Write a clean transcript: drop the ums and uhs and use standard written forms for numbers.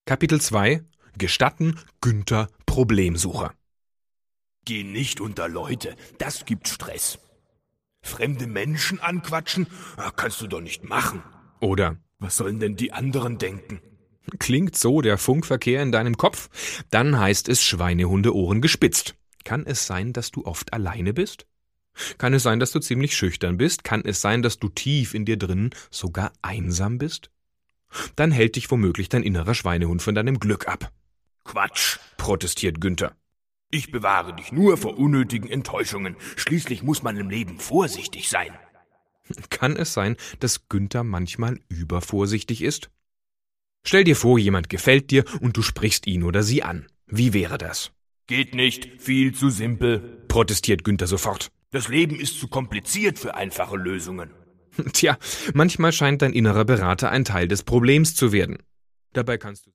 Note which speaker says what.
Speaker 1: Kapitel 2: Gestatten Günther Problemsucher.
Speaker 2: Geh nicht unter Leute, das gibt Stress. Fremde Menschen anquatschen, kannst du doch nicht machen.
Speaker 1: Oder:
Speaker 2: Was sollen denn die anderen denken?
Speaker 1: Klingt so der Funkverkehr in deinem Kopf? Dann heißt es Schweinehundeohren gespitzt. Kann es sein, dass du oft alleine bist? Kann es sein, dass du ziemlich schüchtern bist? Kann es sein, dass du tief in dir drinnen sogar einsam bist? Dann hält dich womöglich dein innerer Schweinehund von deinem Glück ab.
Speaker 2: Quatsch,
Speaker 1: Protestiert Günther.
Speaker 2: ich bewahre dich nur vor unnötigen Enttäuschungen. Schließlich muss man im Leben vorsichtig sein.
Speaker 1: Kann es sein, dass Günther manchmal übervorsichtig ist? Stell dir vor, jemand gefällt dir und du sprichst ihn oder sie an. Wie wäre das?
Speaker 2: Geht nicht, viel zu simpel.
Speaker 1: Protestiert Günther sofort.
Speaker 2: Das Leben ist zu kompliziert für einfache Lösungen.
Speaker 1: Tja, manchmal scheint dein innerer Berater ein Teil des Problems zu werden. Dabei kannst du